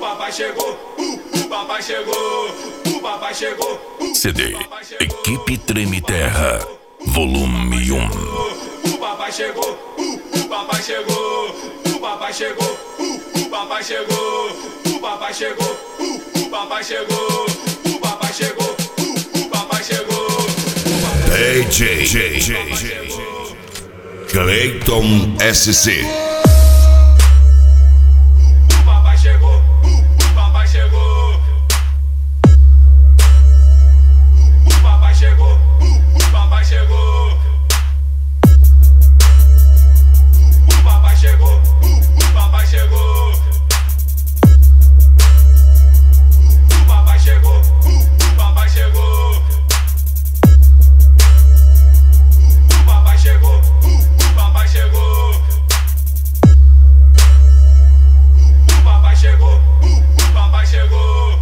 papai chegou, o papai chegou, o papai chegou. CD Equipe Treme Terra, volume 1. O papai chegou, o papai chegou, o papai chegou, o papai chegou, o papai chegou, o papai chegou, o papai chegou, o papai chegou. DJ Clayton SC. O papai chegou, o papai chegou. O papai chegou, o papai chegou. O papai chegou, o papai chegou. O papai chegou, o papai chegou. O papai chegou, o papai chegou. O papai chegou, o papai chegou.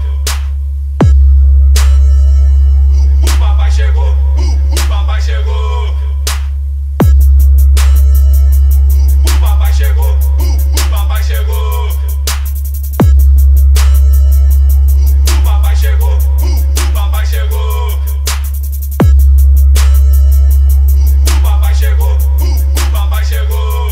O papai chegou, o papai chegou. O papai chegou, o papai chegou. O papai chegou, o papai chegou. O papai chegou, o papai chegou.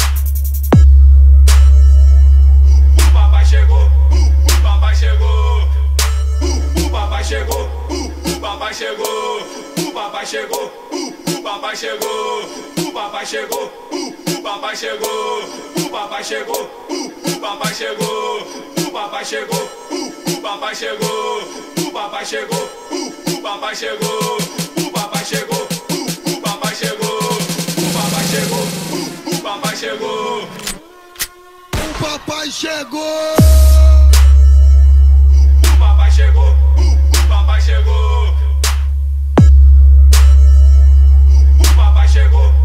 O papai chegou, o papai chegou. O papai chegou, o papai chegou. O papai chegou, o papai chegou. O papai chegou, o papai chegou. O papai chegou, o papai chegou. O papai chegou, o papai chegou. O papai chegou, o papai chegou. O papai chegou, o papai chegou. O papai chegou, o papai chegou. O papai chegou! O papai chegou, o papai chegou. O papai chegou,